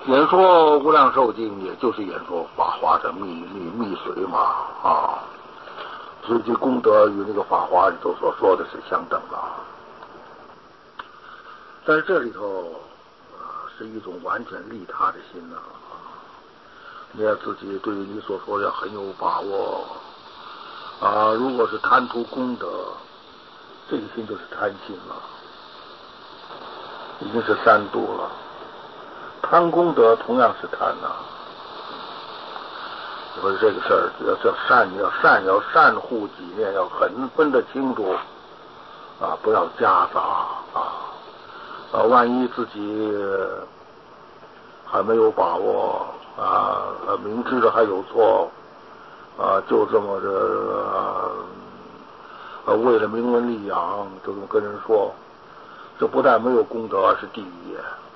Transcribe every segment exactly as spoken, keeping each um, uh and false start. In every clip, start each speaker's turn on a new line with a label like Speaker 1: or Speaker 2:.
Speaker 1: 演说无量寿经，也就是演说法华的密密密髓嘛啊，所以这功德与那个法华里头所说的是相等的。但是这里头啊是一种完全利他的心呐啊，你要自己对于你所说的要很有把握啊。如果是贪图功德，这个心就是贪心了，已经是三度了。贪功德同样是贪呐、啊，所以这个事儿要叫善，要善，要善护己念，要很分得清楚啊，不要夹杂啊啊，万一自己还没有把握啊，明知道还有错啊，就这么的啊，为了名闻利养，就这么跟人说，这不但没有功德，而是地狱。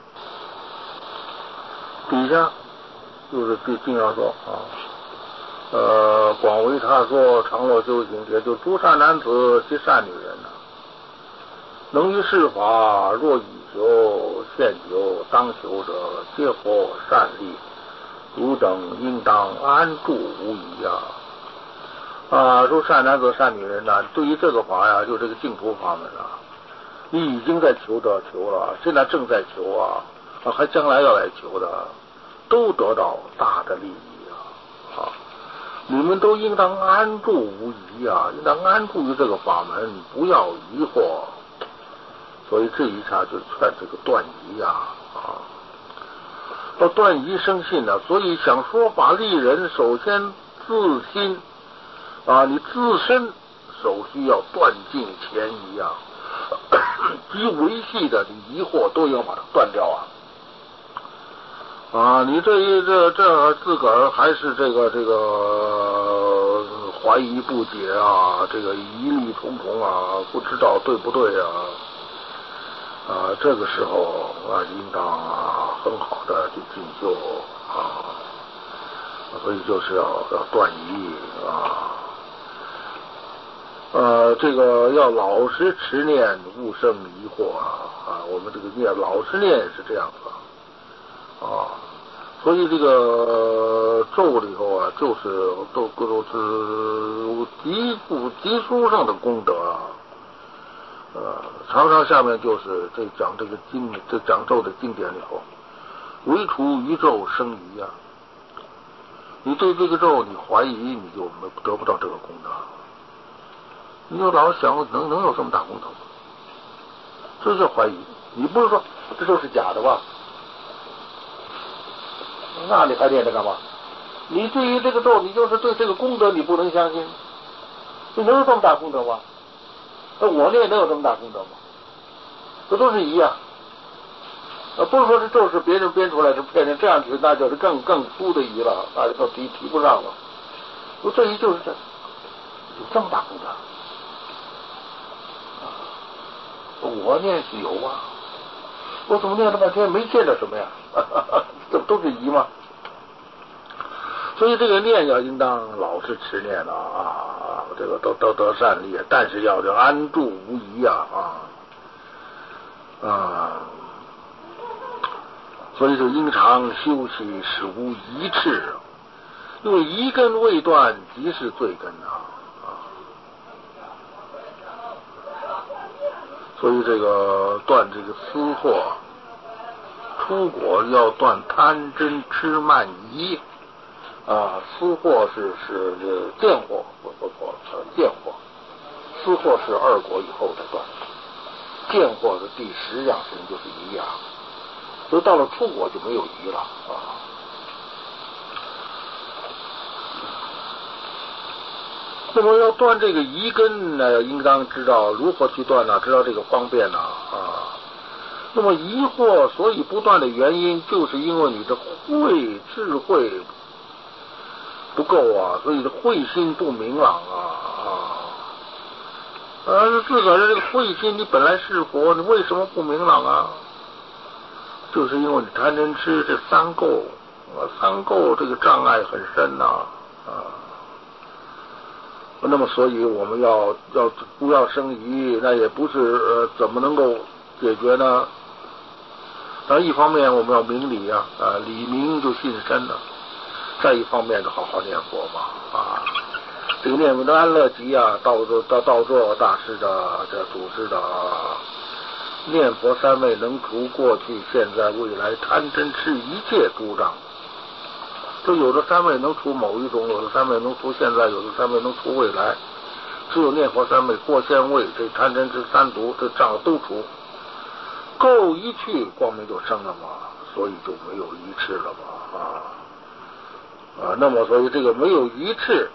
Speaker 1: 底下就是对经上说啊，呃，广为他说，常乐修行，也就诸善男子及善女人呐、啊，能于世法，若已修现修当修者，皆获善利，汝等应当安住无疑呀。啊，诸善男子善女人呐、啊，对于这个法呀，就这个净土法门啊，你已经在求得求了，现在正在求啊。啊，还将来要来求的，都得到大的利益啊！啊，你们都应当安住无疑啊，应当安住于这个法门，不要疑惑。所以这一下就劝这个断疑呀，啊，要断疑生信呢、啊。所以想说法利人，首先自心啊，你自身首需要断尽前疑啊，及维系的疑惑都要把它断掉啊。啊，你这一这这自个儿还是这个这个怀疑不解啊，这个疑虑重重啊，不知道对不对啊？啊，这个时候啊，应当啊很好的去进修啊，所以就是要要断疑啊，呃，这个要老实持念，勿生疑惑啊啊，我们这个念老实念是这样子啊。所以这个咒里头啊，就是都都是极不极殊胜的功德啊。呃，常常下面就是这讲这个经，这讲咒的经典里头，唯除于咒生疑啊。你对这个咒你怀疑，你就得不到这个功德。你就老想能能有这么大功德吗？这叫怀疑。你不是说这咒是假的吧？那你还念它干嘛？你对于这个咒，你就是对这个功德你不能相信，你能有这么大功德吗？那我念能有这么大功德吗？这都是疑啊！啊，不是说这咒是别人编出来是骗人，这样子那就是更更粗的疑了，大家都提提不上了。我这疑就是这有这么大功德，我念是有啊，我怎么念了半天没见着什么呀？这不都是疑吗？所以这个念要应当老是持念了啊，这个都都得善利，但是要要安住无疑啊啊啊！所以就应常休息，使无疑滞，因为疑根未断，即是罪根啊啊！所以这个断这个私货，出国要断贪嗔痴慢疑。啊，私货是是这个贱货，不不错了，贱货，私货是二国以后再断，贱货的第十样事情就是疑啊，所以到了出国就没有疑了啊。那么要断这个疑根呢，应当知道如何去断呢？知道这个方便呢啊。那么疑惑所以不断的原因，就是因为你的慧智慧不够啊，所以的慧心不明朗啊啊！而自个儿的这个慧心，你本来是佛，你为什么不明朗啊？就是因为你贪嗔痴这三垢啊，三垢这个障碍很深呐 啊, 啊。那么，所以我们要要不要生疑，那也不是呃怎么能够解决呢？ 但一方面我们要明理啊，啊，理明就信身了；再一方面就好好念佛嘛，啊，这个念佛的安乐集啊，道道道座大师的这组织的念佛三昧能除过去、现在、未来贪嗔痴一切诸障。就有的三昧能除某一种，有的三昧能除现在，有的三昧能除未来。只有念佛三昧过现位，这贪嗔痴三毒这障都除。够一去，光明就生了嘛，所以就没有愚痴了嘛，啊啊，那么所以这个没有愚痴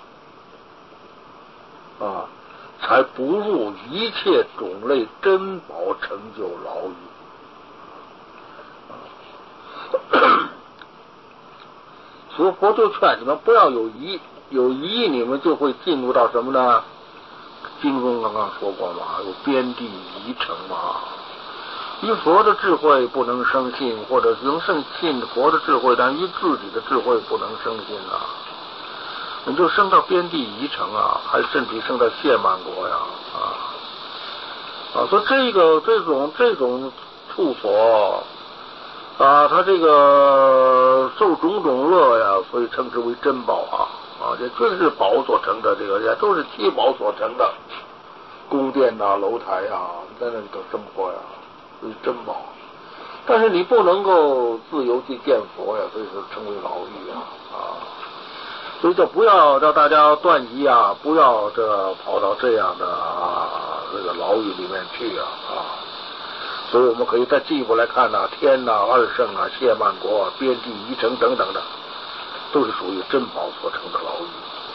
Speaker 1: 啊，才不入一切种类珍宝成就牢狱。啊、所以佛就劝你们不要有疑，有疑你们就会进入到什么呢？经中刚刚说过嘛，有边地疑城嘛。于佛的智慧不能生信，或者能生信佛的智慧，但于自己的智慧不能生信啊！你就升到边地宜城啊，还甚至升到谢曼国呀啊啊！所以这个这种这种处所啊，他这个受种种乐呀，所以称之为珍宝啊啊！这均是宝所成的，这个也都是七宝所成的宫殿呐、楼台呀，在那里头生活呀。是珍宝，但是你不能够自由去见佛呀，所以说称为牢狱啊啊！所以就不要叫大家断疑啊，不要这跑到这样的啊这个牢狱里面去啊啊！所以我们可以再进一步来看呐、啊，天呐、啊、二圣啊、谢曼国、啊、边地宜城等等的，都是属于珍宝所成的牢狱。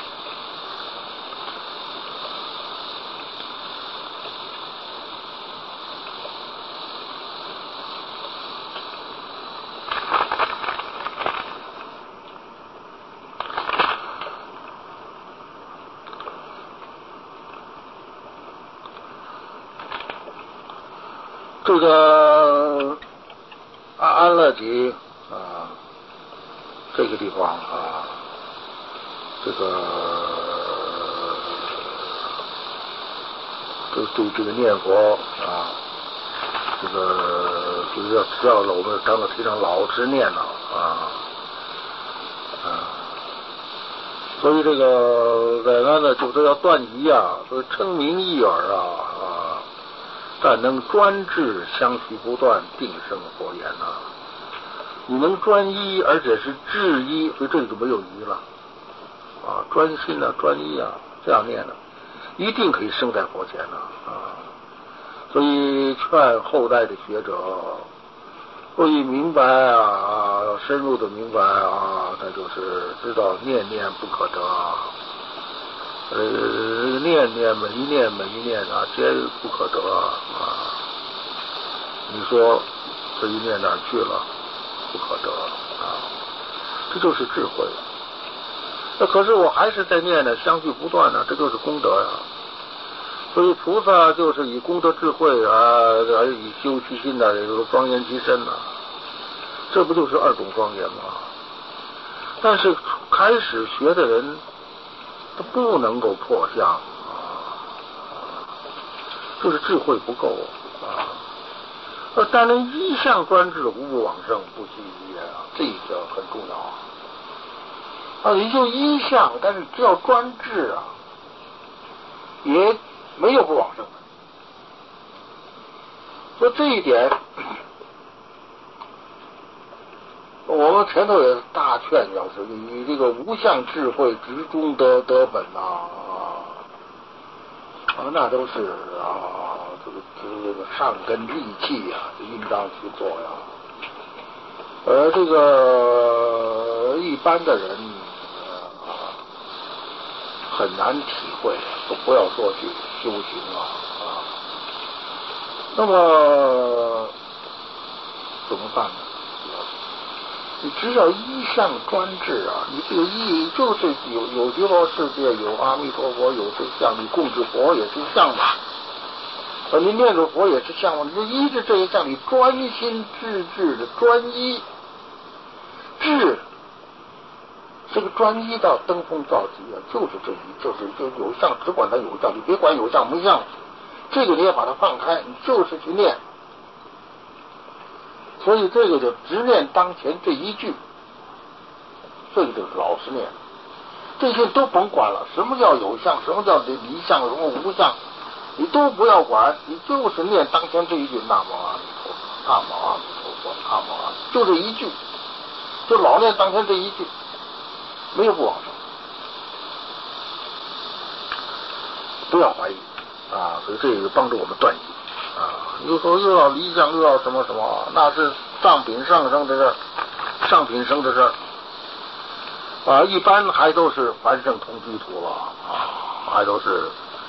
Speaker 1: 这个安安乐集啊，这个地方啊，这个对对这个念佛啊，这个就是要只要我们当个提倡老实念了啊啊，所以这个在安呢就是要断疑啊，所以称名一耳啊啊。但能专制相续不断，定生佛言呐、啊。你能专一，而且是质一，所以这里就没有疑了啊！专心啊，专一啊，这样念呢、啊，一定可以生在佛前呢 啊, 啊！所以劝后代的学者会明白啊，要深入的明白啊，那就是知道念念不可得啊。呃，念念每一念每一念啊，皆不可得啊！啊你说这一念哪去了？不可得啊！这就是智慧。那可是我还是在念呢，相续不断呢，这就是功德呀、啊。所以菩萨就是以功德智慧啊，而以修其心的，也就是庄严其身呐、啊。这不就是二种庄严吗？但是开始学的人。他不能够破相啊，就是智慧不够啊。呃，但能一向专制，无不往生，不惜一言啊，这个很重要啊。你就一向，但是只要专制啊，也没有不往生的。所以这一点，我们前头也大劝，要是以这个无相智慧直中得得本呐啊，啊，那都是啊，这个这个上根利器呀、啊，应当去做呀。而这个一般的人啊，很难体会，都不要说去修行啊啊。那么怎么办呢？你只要一向专制啊，你这个一就是有有极乐世界，有阿弥陀佛，有这相，你供致佛也是相嘛，呃，你念着佛也是相嘛，你就依着这一项，你专心致志的专一，志这个专一到登峰造极啊，就是这一，就是就有相，只管它有相，你别管有相没相，这个你也把它放开，你就是去念。 所以这个就执念当前这一句，这个就是老实念。这些都甭管了，什么叫有相，什么叫离相，什么无相，你都不要管，你就是念当前这一句南无阿弥陀佛，南无阿弥陀佛，南无阿弥，就这一句，就老念当前这一句，没有不往生，不要怀疑啊！所以这个帮助我们断疑啊！又说又要离相，又要什么什么，那是上品上升的事儿，上品生的事儿。啊，一般还都是凡圣同居土了啊，还都是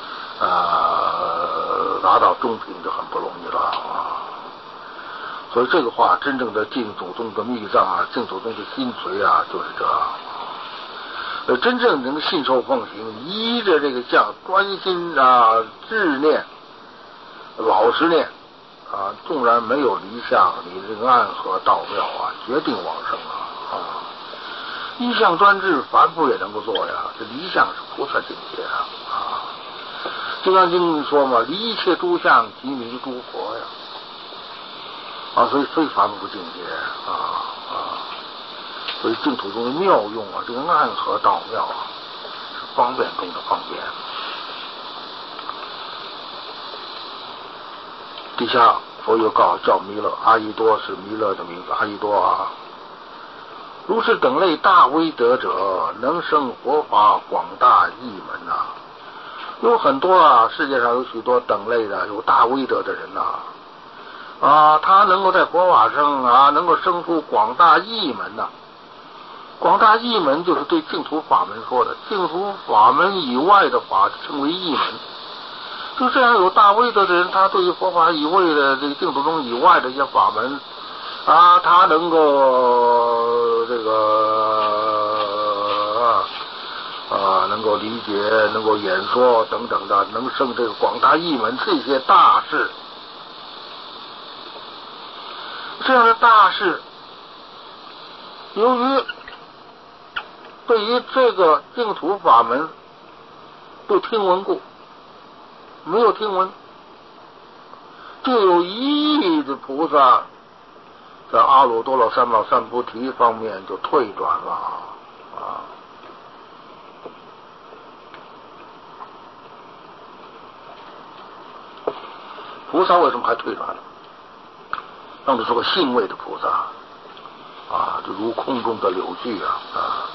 Speaker 1: 呃拿到中品就很不容易了啊。所以这个话，真正的净土宗的密藏啊，净土宗的心髓啊，就是这。呃，真正能信受奉行，依着这个相，专心啊执念，老实念啊，纵然没有离相，你这个暗合道妙啊，决定往生啊啊。一相专制，凡夫也能够做呀。这离相是菩萨境界啊！啊，《金刚经》说嘛，离一切诸相，即名诸佛呀！啊，所以非凡夫境界啊啊！所以净土中的妙用啊，这个暗合道妙啊，是方便中的方便。底下佛又告叫弥勒，阿逸多是弥勒的名字，阿逸多啊。如是等类大威德者，能生佛法广大义门呐、啊。有很多啊，世界上有许多等类的有大威德的人呐、啊，啊，他能够在佛法上啊，能够生出广大义门呐、啊。广大义门就是对净土法门说的，净土法门以外的法称为义门。就这样有大威德的人，他对于佛法以外的这个净土宗以外的一些法门。啊，他能够这个啊，能够理解，能够演说等等的，能生这个广大义门这些大事，这样的大事，由于对于这个净土法门不听闻故，没有听闻，就有一亿的菩萨。在阿耨多罗三藐三菩提方面就退转了啊！菩萨为什么还退转了？让他说个信位的菩萨啊，就如空中的柳絮啊啊！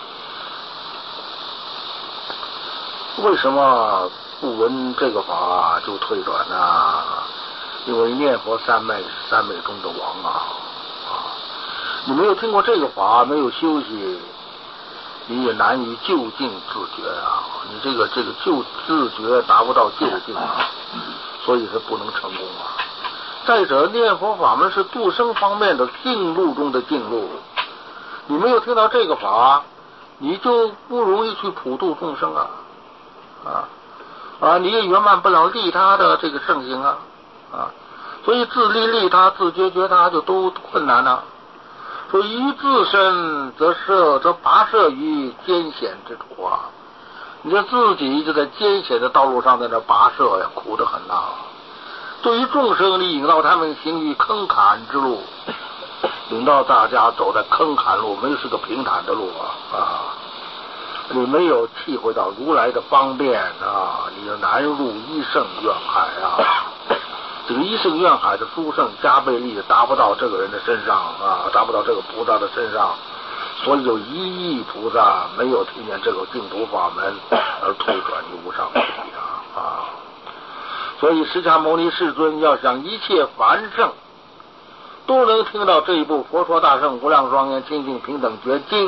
Speaker 1: 为什么不闻这个法就退转呢？因为念佛三昧是三昧中的王啊！你没有听过这个法，没有修习，你也难于究竟自觉啊！你这个这个就自觉达不到究竟啊，所以是不能成功啊。再者，念佛法门是度生方面的径路中的径路，你没有听到这个法，你就不容易去普度众生啊啊啊！你也圆满不了利他的这个圣行啊啊！所以自利利他、自觉觉他就都困难了、啊。说于自身则涉则跋涉于艰险之途啊！你这自己就在艰险的道路上在那跋涉呀，苦得很呐、啊。对于众生，你引导他们行于坑坎之路，引导大家走在坑坎路，没有是个平坦的路啊啊！你没有体会到如来的方便啊，你就难入一圣愿海啊！这个一圣愿海的殊胜加倍力达不到这个人的身上啊，达不到这个菩萨的身上，所以有一亿菩萨没有听见这个净土法门而退转于无上菩提啊啊！所以释迦牟尼世尊要想一切凡圣都能听到这一部《佛说大圣无量庄严清净平等觉经》，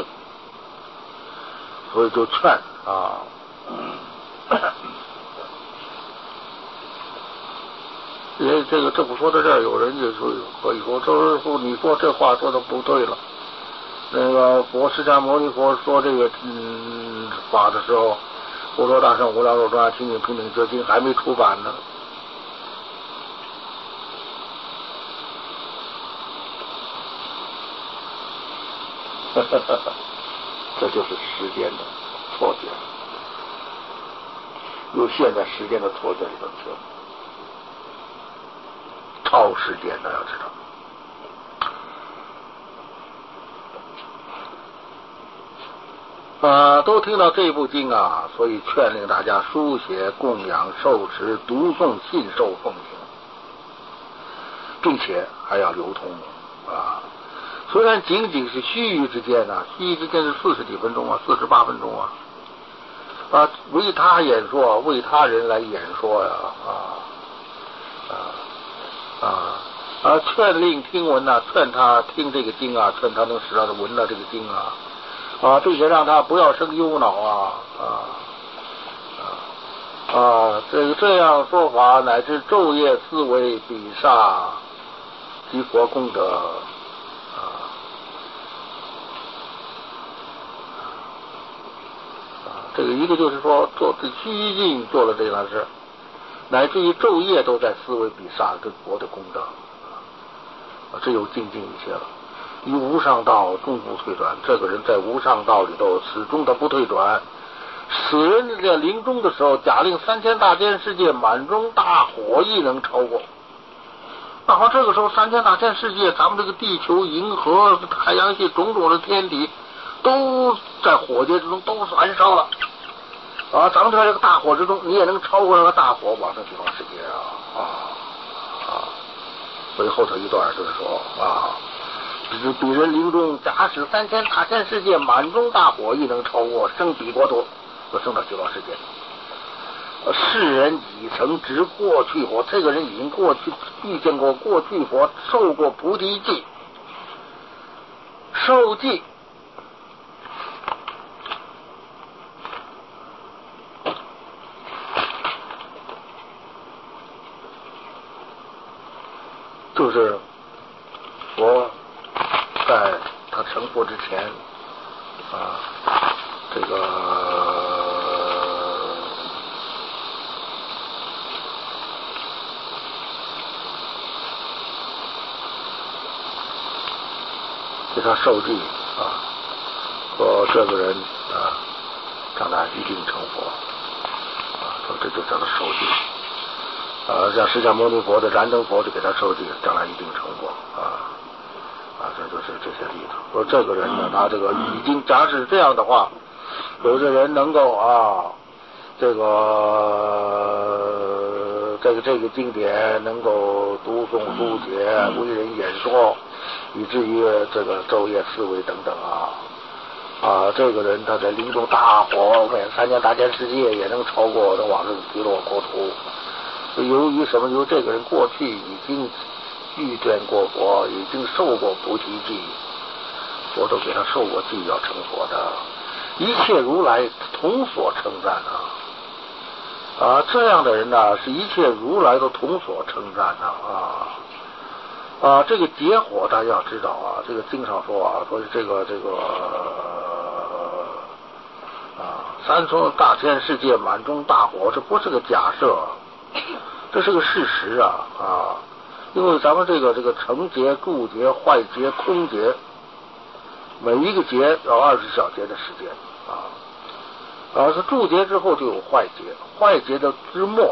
Speaker 1: 所以就劝啊。因为这个这不说到这儿，有人就说可以说周师傅，你说这话说的不对了。那个佛释迦牟尼佛说这个嗯法的时候，佛说大圣无量寿庄严清净平等觉经还没出版呢。这就是时间的错觉，又陷在时间的错觉里头去了。超时间的要知道， 啊，都听到这部经啊，所以劝令大家书写、供养、受持、读诵、信受、奉行，并且还要流通啊。虽然仅仅是须臾之间啊，须臾之间是四十几分钟啊，四十八分钟啊，啊，为他演说，为他人来演说呀，啊啊啊啊！劝令听闻呐、啊，劝他听这个经啊，劝他能使他的闻了这个经啊。啊，并且让他不要生忧恼啊啊啊啊！这个这样说法，乃至昼夜思维比煞积佛功德啊啊！这个一个就是说做这虚静做了这件事，乃至于昼夜都在思维比煞跟佛的功德啊，这有精进一些了。于无上道终不退转，这个人在无上道里头始终他不退转。死人在临终的时候，假令三千大千世界满中大火亦能超过。那好，这个时候三千大千世界，咱们这个地球、银河、太阳系种种的天体，都在火劫之中，都燃烧了啊！咱们在这个大火之中，你也能超过那个大火往这地方世界啊啊啊！所以后头一段就是说啊。只彼人临终，假使三千大千世界满中大火，亦能超过，生彼国土，就升到极乐世界。世人已曾知过去佛，这个人已经过去遇见过过去佛，受过菩提记，受记。就是佛在他成佛之前啊，这个给他受记啊，说这个人啊，将来一定成佛啊，说这就叫做受记啊，像释迦牟尼佛的燃灯佛就给他受记，将来一定成佛啊。啊，这就是这些例子。说这个人呢，他这个已经，假使这样的话，有的人能够啊，这个这个这个经典能够读诵书写，为人演说，以至于这个昼夜思维等等啊啊，这个人他在临终大火每三千大千世界也能超过能往这个极乐国土。由于什么？由于这个人过去已经遇见过佛，已经受过菩提记，佛都给他受过记，要成佛的，一切如来同所称赞啊！啊，这样的人呢、啊，是一切如来都同所称赞的啊！啊，这个劫火大家要知道啊，这个经上说啊，说这个这个啊，三重大千世界满中大火，这不是个假设，这是个事实啊啊！因为咱们这个这个成劫、住劫、坏劫、空劫，每一个劫要二十小节的时间啊。啊，是住劫之后就有坏劫，坏劫的之末，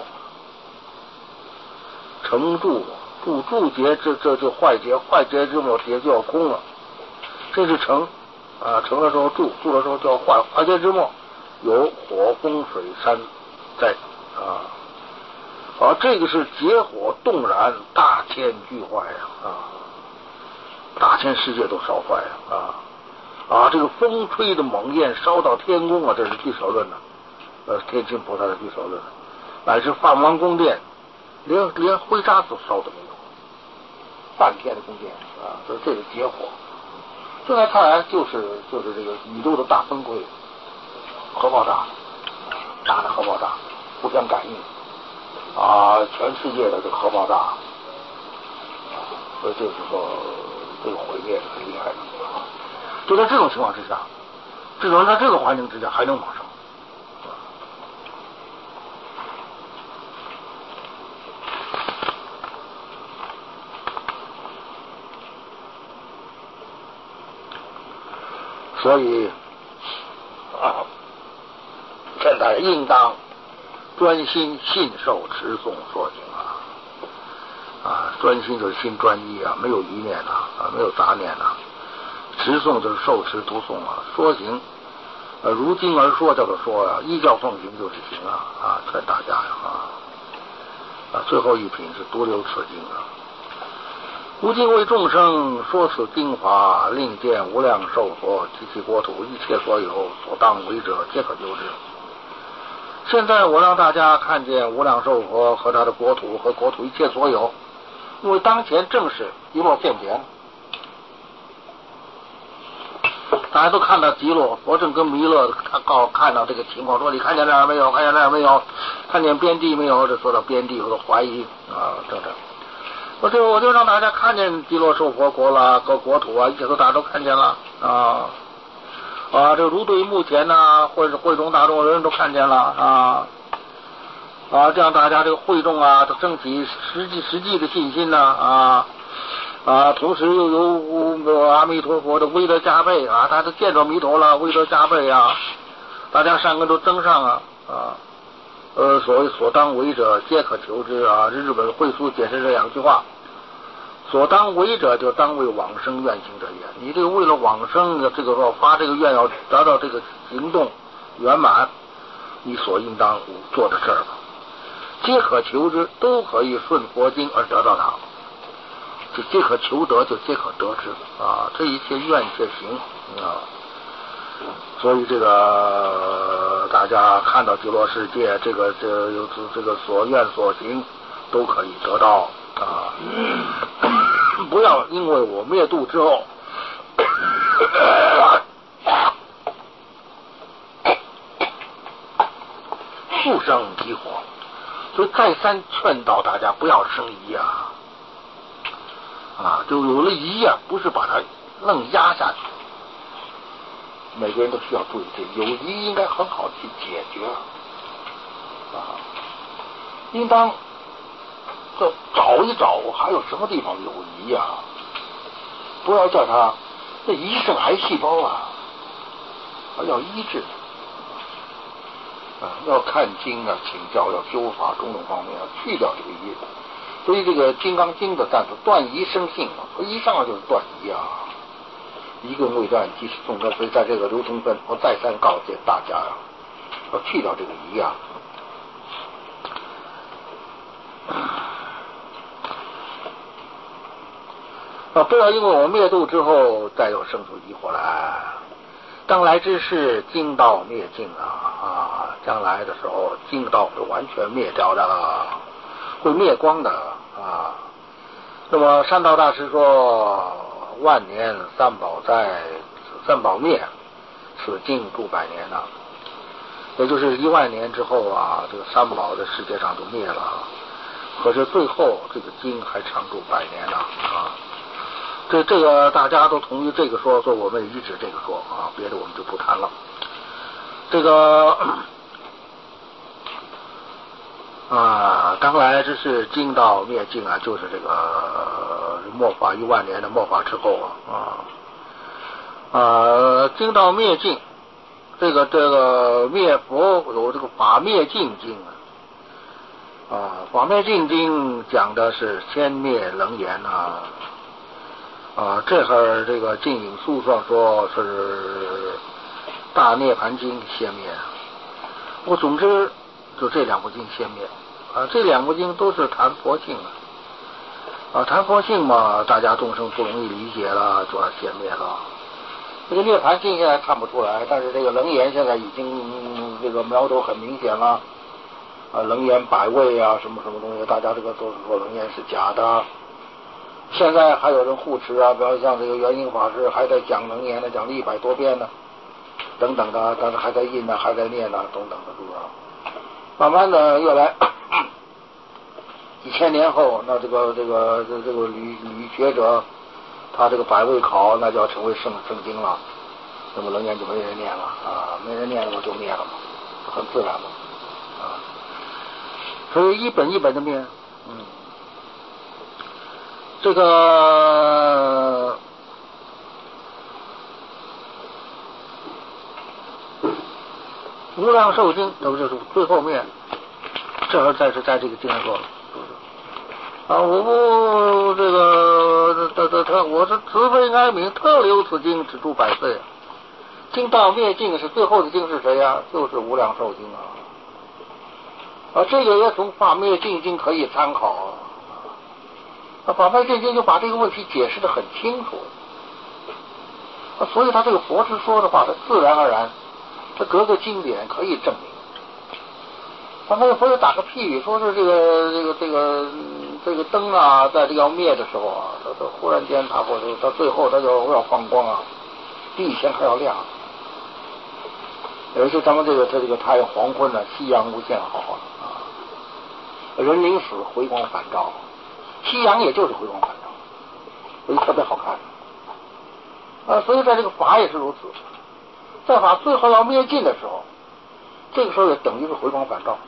Speaker 1: 成住住住劫这这就坏劫，坏劫之末劫就要空了，这是成啊，成的时候住，住的时候就要坏，坏劫之末有火、风、水、山灾啊。啊，这个是劫火动燃，大千俱坏呀！啊，大千世界都烧坏呀！啊啊，这个风吹的猛焰烧到天宫啊，这是俱舍论的，呃，天亲菩萨的俱舍论，乃至梵王宫殿，连连灰渣子烧都没有，半天的宫殿啊，所以这个劫火，这在看来就是就是这个宇宙的大崩溃，核爆炸，大的核爆炸，互相感应。啊，全世界的这个核爆炸，所以这个时候这个毁灭是很厉害的。就在这种情况之下，这种在这个环境之下还能往上。所以啊，现在应当专心信受持诵说经啊啊，专心就是心专一啊，没有余念呐啊，没有杂念呐。持诵就是受持读诵啊，说行呃，如今而说叫做说啊，依教奉行就是行啊啊，劝大家呀啊啊，最后一品是独留此经啊。吾今为众生说此经法，令见无量寿佛及其国土一切所有所当为者，皆可救之。现在我让大家看见无量寿佛和他的国土和国土一切所有，因为当前正是极乐现前，大家都看到极乐，佛正跟弥勒看告看到这个情况，说你看见那儿没有？看见那儿没有？看见边地没有？这说到边地，我都怀疑啊，等等。我就我就让大家看见极乐寿佛国啦，各国土啊，一切都大家都看见了啊啊！这如对目前呢，或者会中大众人都看见了啊啊！这样大家这个会众啊，都升起实际实际的信心呢啊啊！同时又有阿弥陀佛的威德加倍啊，大家都见着弥陀了，威德加倍啊，大家善根都增上啊啊！呃，所谓所当为者，皆可求之啊！日本会书解释这两句话：所当为者，就当为往生愿行者也。你这个为了往生的这个说发这个愿，要达到这个行动圆满，你所应当做的事儿吧，皆可求之，都可以顺佛经而得到它。就皆可求得，就皆可得之啊！这一切愿皆行啊！所以这个大家看到极乐世界，这个这有这个所愿所行都可以得到啊！不要因为我灭度之后复生疑惑，所以再三劝导大家不要生疑啊！啊，就有了疑啊，不是把它愣压下去。每个人都需要注意这有疑应该很好去解决啊，应当就找一找还有什么地方有疑啊，不要叫他这疑是癌细胞啊，要医治啊，要看经啊，请教，要修法，种种方面要去掉这个疑。所以这个《金刚经》的赞词断疑生信嘛，一上来就是断疑啊。一个未断即是众生，所以在这个流通分，我再三告诫大家啊，要去掉这个疑啊。啊，不要因为我灭度之后，再有生出疑惑来。将来之事，经道灭尽啊啊！将来的时候，经道会完全灭掉的，会灭光的啊。那么山道大师说：“万年三宝在，三宝灭，此经住百年呐、啊。”也就是一万年之后啊，这个三宝在世界上都灭了，可是最后这个经还长住百年呢 啊, 啊。这这个大家都同意这个说，所以我们一直这个说啊，别的我们就不谈了。这个啊，当来之事经道灭尽啊，就是这个末法一万年的末法之后啊啊啊，经道灭尽，这个这个灭佛有这个法灭尽经啊，啊法灭尽经讲的是先灭楞严啊。啊，这会儿这个净影书上说是大涅盘经先灭，我总之就这两部经先灭啊，这两部经都是谈佛性啊，谈佛性嘛，大家众生不容易理解了，就要先灭了。这个涅盘经现在看不出来，但是这个楞严现在已经这个苗头很明显了啊，楞严百味啊，什么什么东西，大家这个都是说楞严是假的。现在还有人护持啊，比如像这个圆英法师还在讲楞严呢，讲了一百多遍呢，等等的，但是还在印呢，还在念呢，等等的，是不是？慢慢的，越来几千年后，那这个这个这这个女女学者，他这个百味考，那就要成为圣圣经了，那么楞严就没人念了啊，没人念了就灭了嘛，很自然嘛啊，所以一本一本的灭，嗯。这个无量寿经，这不就是最后面？这会儿再是在这个经上说啊，我不这个特特特，我是慈悲哀悯，特留此经，只住百岁。 经道灭尽是最后的经是谁呀、啊？就是无量寿经啊。啊，这个也从法灭尽经可以参考啊。啊，法灭尽经就把这个问题解释得很清楚。啊，所以他这个佛之说的话，他自然而然，他各个经典可以证明。他那个佛就打个譬喻，说是这个这个这个这个灯啊，在这个要灭的时候啊，他他忽然间他或者他最后他就要放光啊，比以前还要亮。有一次咱们这个他这个太阳黄昏了，夕阳无限好啊，人临死回光返照，夕阳也就是回光返照，所以特别好看。啊，所以在这个法也是如此，在法最后要灭尽的时候，这个时候也等于是回光返照。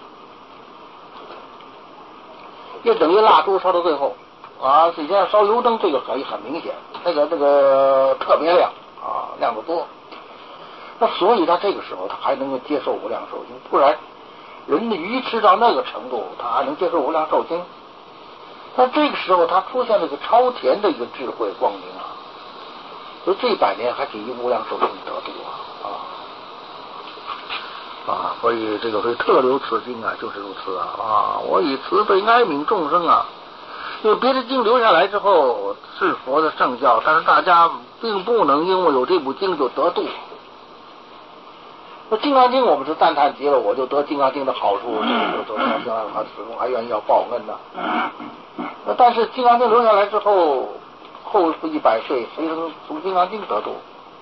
Speaker 1: 也等于蜡烛烧到最后啊，以前烧油灯这个可以很明显，那个那个特别亮啊，亮得多。那所以他这个时候他还能够接受无量寿经，不然人的愚痴到那个程度，他还能接受无量寿经？但这个时候他出现了一个超前的一个智慧光明啊，所以这一百年还给予无量寿经得度啊啊。啊，所以这个会特留此经啊，就是如此啊啊！我以慈悲哀悯众生啊，因为别的经留下来之后是佛的圣教，但是大家并不能因为有这部经就得度。那《金刚经》我们是赞叹极了，我就得《金刚经》的好处，就就就就还始终还愿意要报恩呢。那但是《金刚经》留下来之后，后一百岁谁能从《金刚经》得度？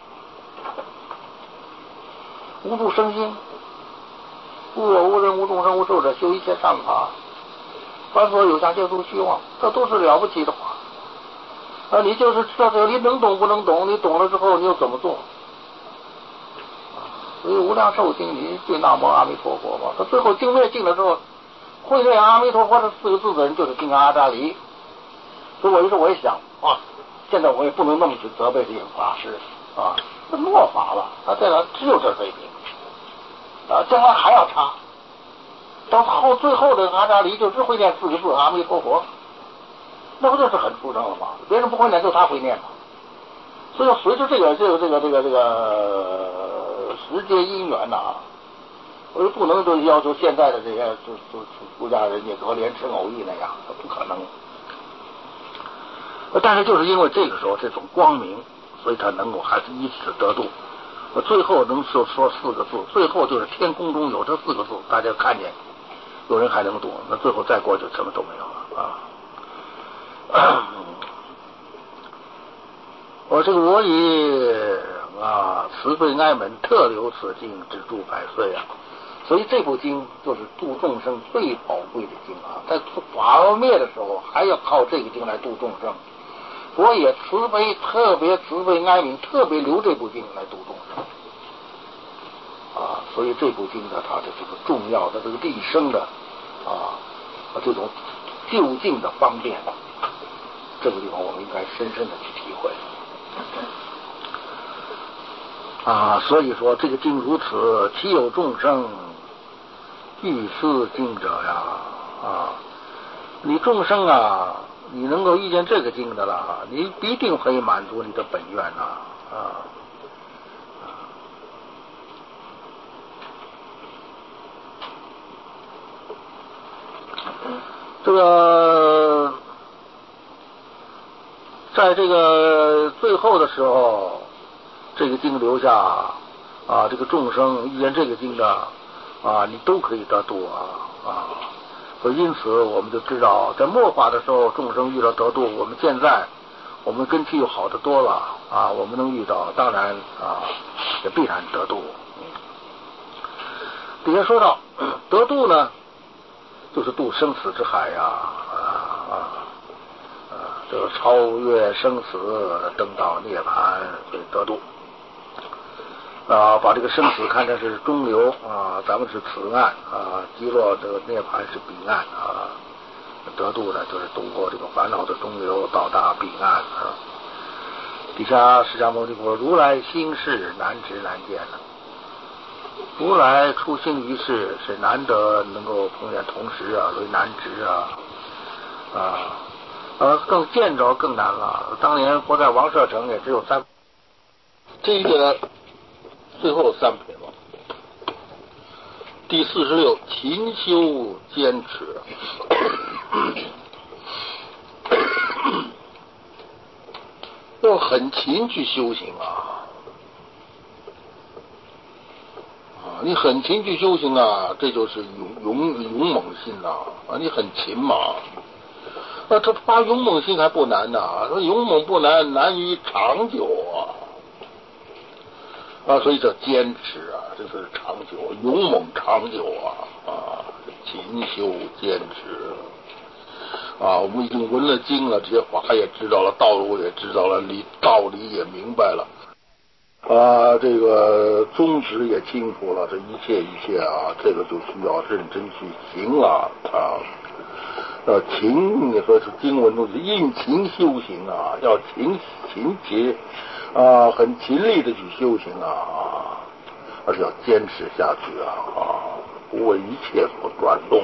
Speaker 1: 无住生心。无我无人无众生无寿者，修一切善法，凡所有相皆出虚妄，这都是了不起的话。啊，你就是知道这个，你能懂不能懂？你懂了之后，你又怎么做？所以无量寿经，你对南无阿弥陀佛嘛。他最后经灭尽了之后，会念阿弥陀佛这四个字的人，就是金刚阿扎里。所以我就说，我一想啊，现在我也不能那么去责备这些法师啊，这末法了，他这个只有这水平。啊，将来还要差，到后最后的阿扎里就只会念四个字阿弥陀佛，那不就是很出声了吗？别人不会念，就他会念嘛。所以随着这个这个这个这个这个时节因缘呐、啊，我就不能就要求现在的这些就就出家人家隔帘吃藕意那样，不可能。但是就是因为这个时候这种光明，所以他能够还是以此得度。我最后能说说四个字，最后就是天空中有这四个字，大家看见有人还能读，那最后再过就什么都没有了啊！我这个我以啊慈悲哀悯特留此经，只住百岁啊！所以这部经就是度众生最宝贵的经啊，在法要灭的时候还要靠这个经来度众生。佛也慈悲，特别慈悲哀悯，特别留这部经来度众生啊，所以这部经呢，它的这个重要的这个立生的啊这种就近的方便，这个地方我们应该深深的去体会啊。所以说这个经如此，其有众生欲思经者呀啊，你众生啊。你能够遇见这个经的了，你必定可以满足你的本愿呐啊！这个在这个最后的时候，这个经留下啊，这个众生遇见这个经的啊，你都可以得度啊啊！所以因此我们就知道，在末法的时候，众生遇到得度，我们现在我们根基又好得多了啊，我们能遇到，当然啊，也必然得度。底下说到得度呢，就是渡生死之海呀啊啊啊，这个超越生死，登到涅槃，所以得度。啊，把这个生死看成是中流啊，咱们是此岸啊，极乐这个涅槃是彼岸啊，得度呢就是度过这个烦恼的中流，到达彼岸啊。底下释迦牟尼佛如来心事难知难见了，如来出行于世是难得能够碰见同时啊，所以难知啊啊呃更见着更难了。当年佛在王舍城也只有三这个。 最后三品了。第四十六，勤修坚持。要很勤去修行啊！啊，你很勤去修行啊，这就是勇勇勇猛心呐！啊，你很勤嘛。那他发勇猛心还不难呐，说勇猛不难，难于长久啊！啊，所以叫坚持啊，这是长久，勇猛长久啊！啊，勤修坚持啊！我们已经闻了经了，这些法也知道了，道路也知道了，理道理也明白了啊，这个宗旨也清楚了，这一切一切啊，这个就需要认真去行了啊！要勤，你说是经文中是殷勤修行啊，要勤勤勤啊，很勤力的去修行啊，而且要坚持下去啊，啊不为一切所转动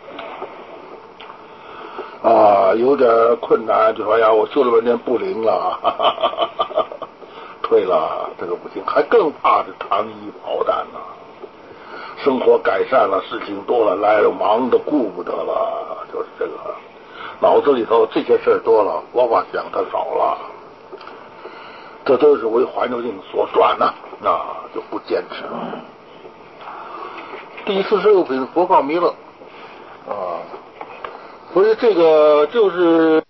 Speaker 1: 啊，有点困难就说呀，我修了半天不灵了，哈哈哈哈哈退了，这个不行，还更怕是糖衣炮弹呢。生活改善了，事情多了，来了忙的顾不得了，就是这个，脑子里头这些事儿多了，佛法想的少了，这都是为环境所转呐、啊，那就不坚持了。第四十六品佛告弥勒啊，所以这个就是。